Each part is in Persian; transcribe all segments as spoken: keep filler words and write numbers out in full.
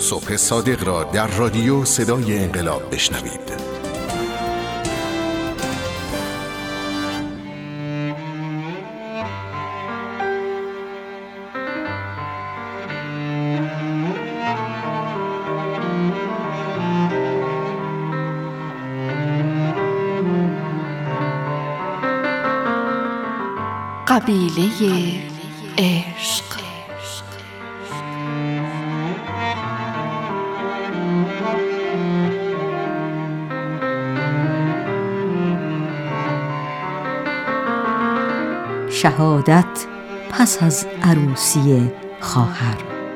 صبح صادق را در رادیو صدای انقلاب بشنوید. قبیله عشق. شهادت پس از عروسی خواهر.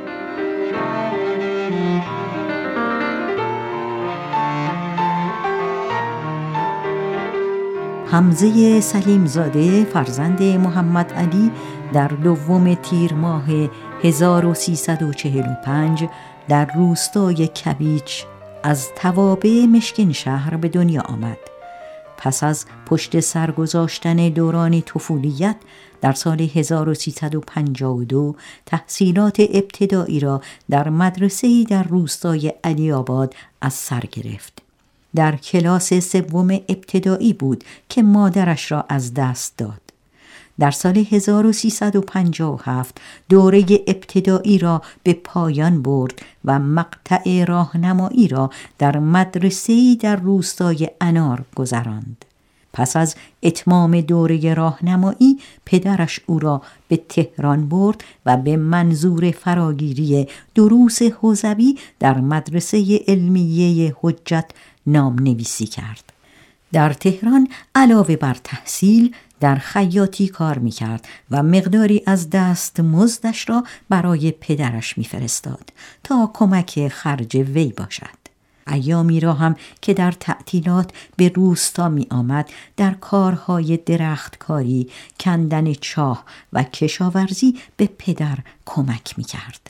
حمزه سلیم زاده فرزند محمد علی در دوم تیر ماه هزار و سیصد و چهل و پنج در روستای کویچ از توابع مشکین شهر به دنیا آمد. پس از پشت سر گذاشتن دوران طفولیت در سال هزار و سیصد و پنجاه و دو تحصیلات ابتدایی را در مدرسه‌ای در روستای علی آباد از سر گرفت. در کلاس سوم ابتدایی بود که مادرش را از دست داد. در سال هزار و سیصد و پنجاه و هفت دوره ابتدایی را به پایان برد و مقطع راهنمایی را در مدرسه‌ای در روستای انار گذراند. پس از اتمام دوره راهنمایی پدرش او را به تهران برد و به منظور فراگیری دروس حوزوی در مدرسه علمیه حجت نام نویسی کرد. در تهران علاوه بر تحصیل در خیاطی کار می‌کرد و مقداری از دست مزدش را برای پدرش می‌فرستاد تا کمک خرج وی باشد. ایامی را هم که در تعطیلات به روستا می آمد در کارهای درختکاری، کندن چاه و کشاورزی به پدر کمک می کرد.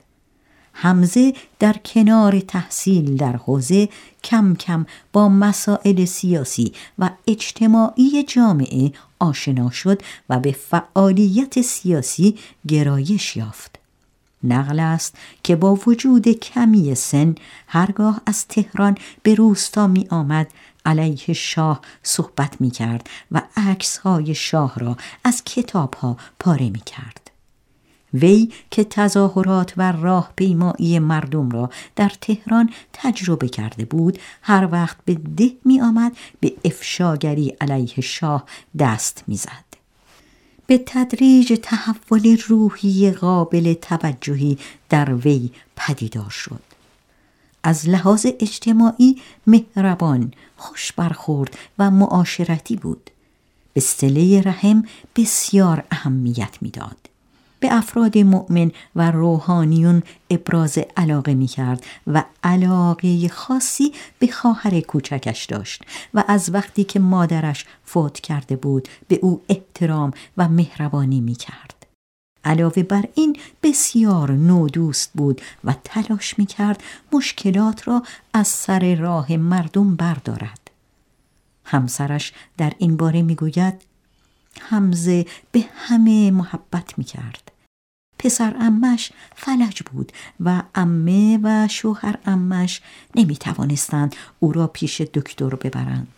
حمزه در کنار تحصیل در حوزه کم کم با مسائل سیاسی و اجتماعی جامعه آشنا شد و به فعالیت سیاسی گرایش یافت. نقل است که با وجود کمی سن هرگاه از تهران به روستا می آمد علیه شاه صحبت می کرد و عکس‌های شاه را از کتاب‌ها پاره می کرد. وی که تظاهرات و راهپیمایی مردم را در تهران تجربه کرده بود هر وقت به ده می آمد به افشاگری علیه شاه دست می زد. به تدریج تحول روحی قابل توجهی در وی پدیدار شد. از لحاظ اجتماعی مهربان، خوش برخورد و معاشرتی بود. به صله رحم بسیار اهمیت می‌داد. به افراد مؤمن و روحانیون ابراز علاقه می کرد و علاقه خاصی به خواهر کوچکش داشت و از وقتی که مادرش فوت کرده بود به او احترام و مهربانی می کرد. علاوه بر این بسیار نودوست بود و تلاش می کرد مشکلات را از سر راه مردم بردارد. همسرش در این باره می گوید حمزه به همه محبت می کرد. پسر عمش فلج بود و عمه و شوهر عمش نمی توانستند او را پیش دکتر ببرند.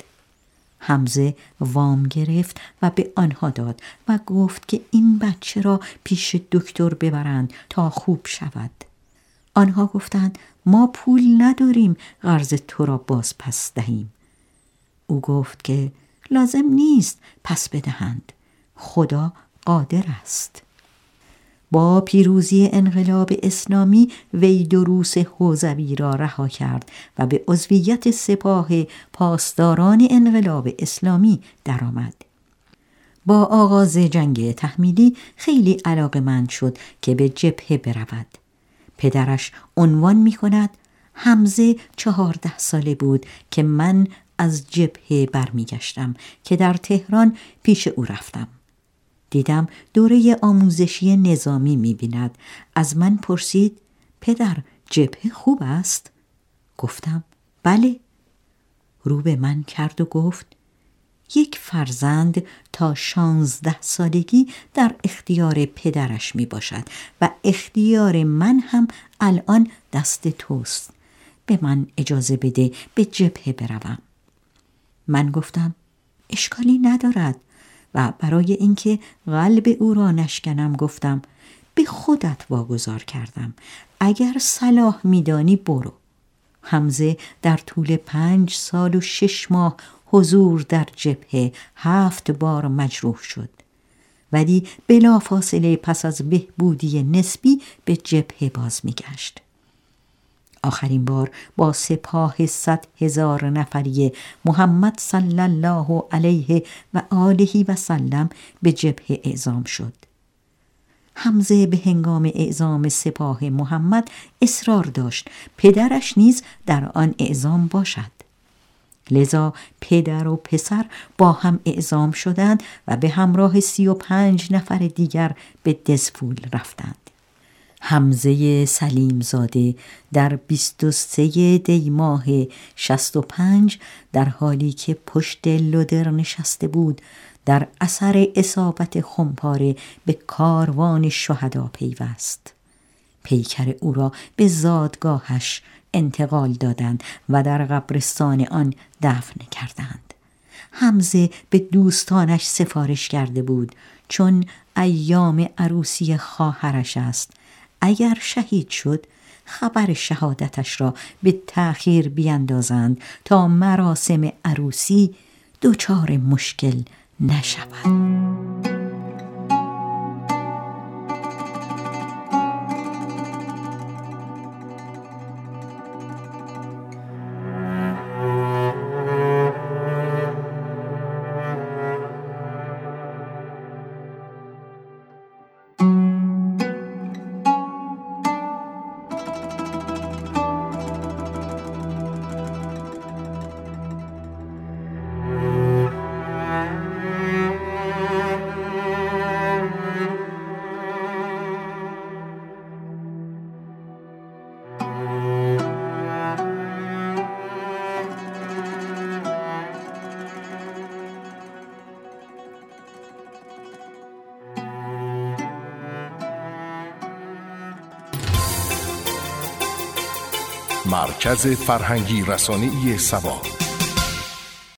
حمزه وام گرفت و به آنها داد و گفت که این بچه را پیش دکتر ببرند تا خوب شود. آنها گفتند ما پول نداریم قرض تو را باز پس دهیم. او گفت که لازم نیست پس بدهند. خدا قادر است. با پیروزی انقلاب اسلامی وی دروس حوزوی را رها کرد و به عضویت سپاه پاسداران انقلاب اسلامی درآمد. با آغاز جنگ تحمیلی خیلی علاقه‌مند شد که به جبهه برود. پدرش عنوان می کند حمزه چهارده ساله بود که من از جبهه برمیگشتم که در تهران پیش او رفتم. دیدم دوره آموزشی نظامی می‌بیند. از من پرسید پدر جبهه خوب است؟ گفتم بله. رو به من کرد و گفت یک فرزند تا شانزده سالگی در اختیار پدرش می باشد و اختیار من هم الان دست توست. به من اجازه بده به جبهه بروم. من گفتم اشکالی ندارد و برای اینکه قلب او را نشکنم گفتم به خودت واگذار کردم، اگر صلاح می‌دانی برو. حمزه در طول پنج سال و شش ماه حضور در جبهه هفت بار مجروح شد، ولی بلا فاصله پس از بهبودی نسبی به جبهه باز می‌گشت. آخرین بار با سپاه صد هزار نفری محمد صلی الله علیه و آله و سلم به جبهه اعزام شد. حمزه به هنگام اعزام سپاه محمد اصرار داشت پدرش نیز در آن اعزام باشد. لذا پدر و پسر با هم اعزام شدند و به همراه سی و پنج نفر دیگر به دزفول رفتند. حمزه سلیم زاده در بیست و سه دی ماه شصت و پنج در حالی که پشت لودر نشسته بود در اثر اصابت خمپاره به کاروان شهدا پیوست. پیکر او را به زادگاهش انتقال دادند و در قبرستان آن دفن کردند. حمزه به دوستانش سفارش کرده بود چون ایام عروسی خواهرش است، اگر شهید شد خبر شهادتش را به تأخیر بیندازند تا مراسم عروسی دچار مشکل نشود. مرکز فرهنگی رسانه‌ای سبا.